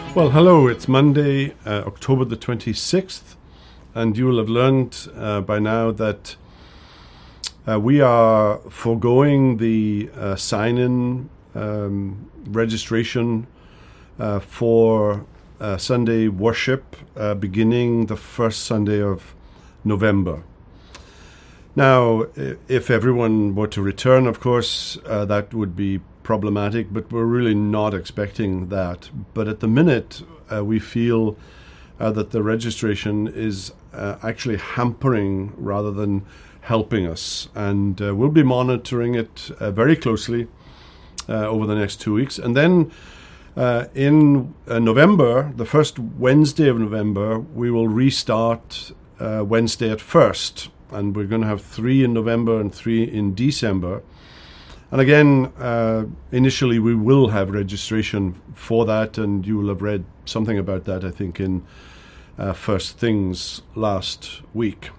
Well, hello, it's Monday, October the 26th, and you will have learned by now that we are foregoing the sign-in registration for Sunday worship beginning the first Sunday of November. Now, if everyone were to return, of course, that would be problematic, but we're really not expecting that. But at the minute, we feel that the registration is actually hampering rather than helping us. And we'll be monitoring it very closely over the next 2 weeks. And then in November, the first Wednesday of November, we will restart Wednesday at first. And we're going to have 3 in November and 3 in December. And again, initially we will have registration for that, and you will have read something about that, I think, in First Things last week.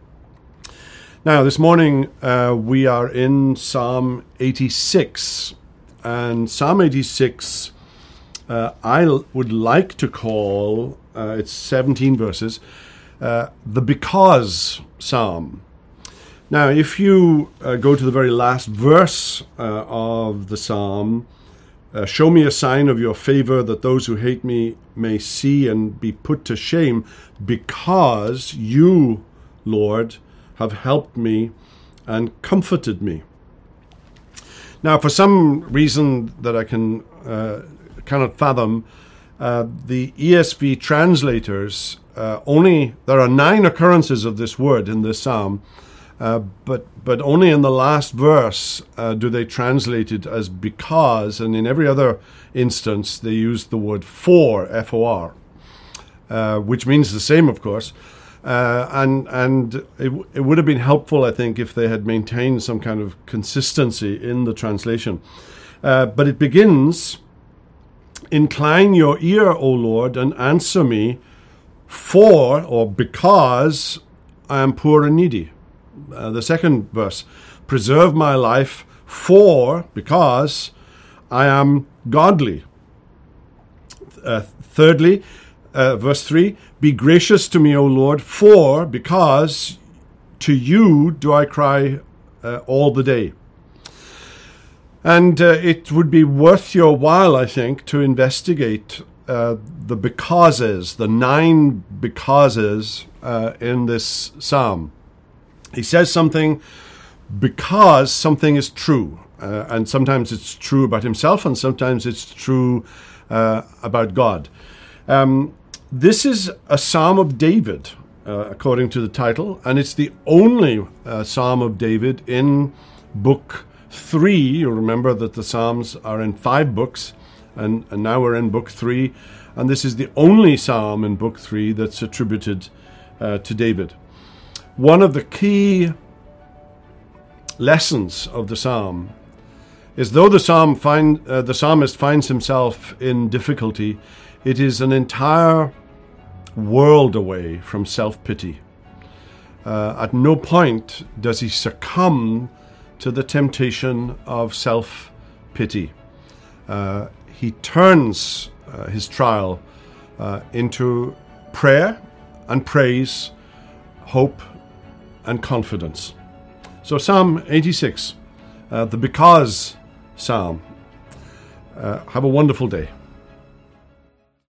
Now, this morning we are in Psalm 86. And Psalm 86, I would like to call, it's 17 verses, the Because Psalm. Now, if you go to the very last verse of the psalm, show me a sign of your favor that those who hate me may see and be put to shame, because you, Lord, have helped me and comforted me. Now, for some reason that I cannot fathom, the ESV translators there are 9 occurrences of this word in this psalm. But only in the last verse do they translate it as because, and in every other instance they use the word for, F-O-R, which means the same, of course. And it would have been helpful, I think, if they had maintained some kind of consistency in the translation. But it begins, "Incline your ear, O Lord, and answer me, for," or because, "I am poor and needy." The second verse, "Preserve my life, because I am godly." Thirdly, verse 3, "Be gracious to me, O Lord, because to you do I cry all the day." And it would be worth your while, I think, to investigate the becauses, the 9 becauses in this psalm. He says something because something is true. And sometimes it's true about himself, and sometimes it's true about God. This is a Psalm of David, according to the title, and it's the only Psalm of David in Book 3. You'll remember that the Psalms are in 5 books, and now we're in Book 3, and this is the only Psalm in Book 3 that's attributed to David. One of the key lessons of the psalm is, though the psalmist finds himself in difficulty, it is an entire world away from self-pity. At no point does he succumb to the temptation of self-pity. He turns his trial into prayer and praise, hope and confidence. So Psalm 86, the Because Psalm. Have a wonderful day.